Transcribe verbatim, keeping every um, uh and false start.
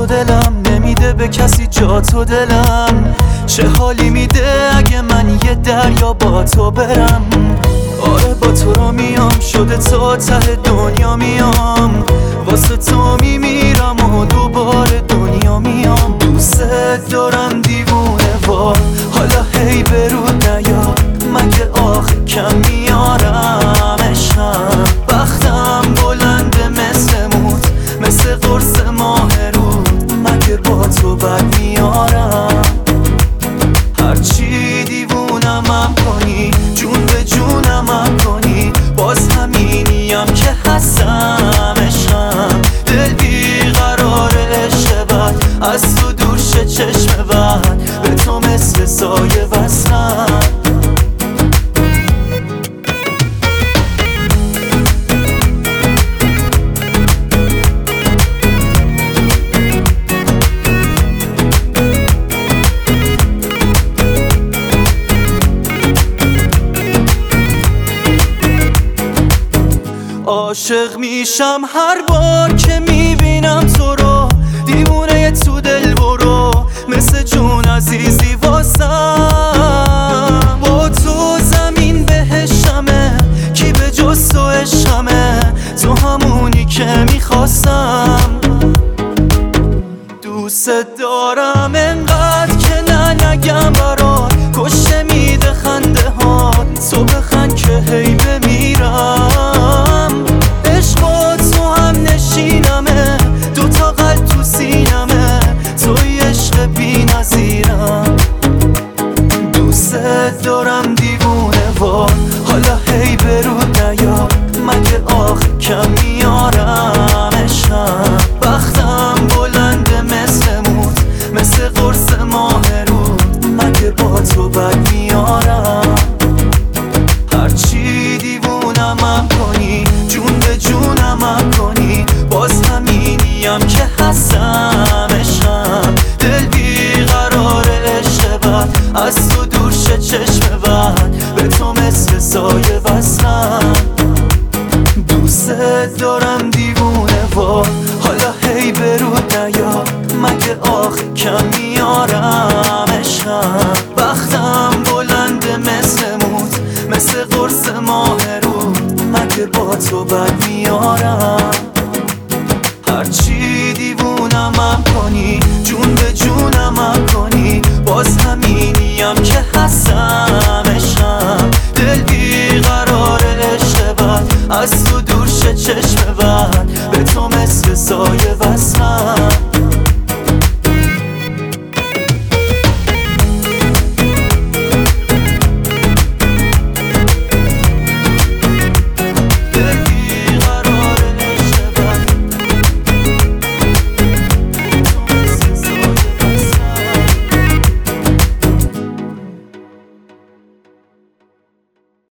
دلم نمیده به کسی جا تو دلم. چه حالی میده اگه من یه دریا با تو برم. آره با تو رو میام، شده تا ته دنیا میام. واسه تو میمیرم و دوباره دنیا میام. دوست دارم دیوونه وا، حالا هی برود نیا. مگه آخه کم میارم عشقم. بختم بلنده مثل موت، مثل قرص ماه رود. مگه با تو بد میارم. هرچی دیوونم هم کنی، جون به جونم هم کنی، باز همینیم که هستم عشقم. دل بیقرار عشق بد، از تو دور شه چشم بد. به تو مثل سایه وصلم. عاشق میشم هر بار که میبینم تو رو. دیوونه تو دل برو، مثل جون عزیزی واسم. با تو زمین بهشمه، کی به جز تو عشقمه. تو همونی که میخواستم. دوست دارم انقدر که نه نگم برات. کشته میده خنده ها، تو بخند که هی بمیرم. عشق با تو هم نشینمه، دوتا قلب تو سینمه. توی عشق بی نظیرم. دوست دارم دیوونه وار، حالا هی برود نیا. مگه آخه کم میارم عشقم. بختم بلنده مثل موت، مثل قرص ماه رود. مگه با تو بد میارم. هرچی دیوونم هم کنی، جون به جونم هم کنی، باز همینیم که هستم عشقم. دل بیقرار عشق بد، از تو دور شه چشم بد. به تو مثل سایه وصلم. دوست دارم دیوونه وا، حالا هی برود نیا. مگه آخه کم میارم عشقم. بختم بلنده مثل موت، مثل قرص ماه رود. مگه با تو بد میارم. هرچی دیوونم هم کنی، جون به جونم هم کنی، باز همینیم که هستم عشقم. دل بیقرار عشق بد، از تو دور شه چشم بد. به تو مثل سایه وصلم.